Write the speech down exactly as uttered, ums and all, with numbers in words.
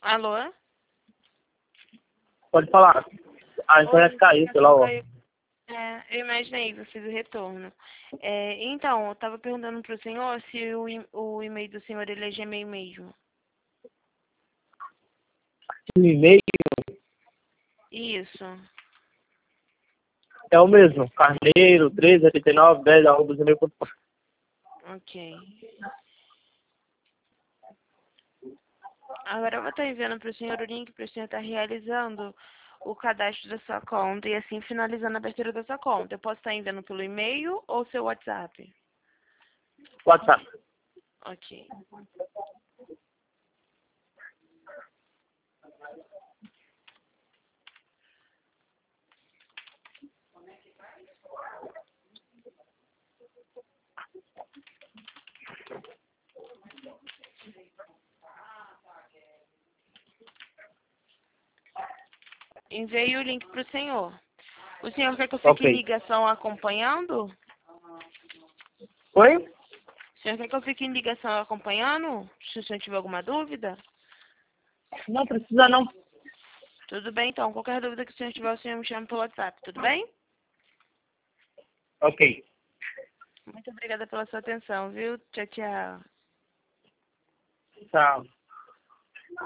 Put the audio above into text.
Alô? Pode falar. A internet Oi, caiu, sei lá, ó. caiu. É, eu imaginei, eu fiz o retorno. É, então, eu estava perguntando para o senhor se o, e- o e-mail do senhor ele é Gmail mesmo. O e-mail Isso. é o mesmo. Carneiro, treze oitenta e nove, dez, arroba gmail ponto com. Ok. Agora eu vou estar enviando para o senhor o link para o senhor estar realizando o cadastro da sua conta e assim finalizando a abertura da sua conta. Eu posso estar enviando pelo e-mail ou seu WhatsApp? WhatsApp. Ok. Enviei o link para o senhor. O senhor quer que eu fique em Ok. ligação acompanhando? Oi? O senhor quer que eu fique em ligação acompanhando? Se o senhor tiver alguma dúvida? Não precisa não. Tudo bem, então. Qualquer dúvida que o senhor tiver, o senhor me chama pelo WhatsApp, tudo bem? Ok. Muito obrigada pela sua atenção, viu? Tchau, tchau. Tchau.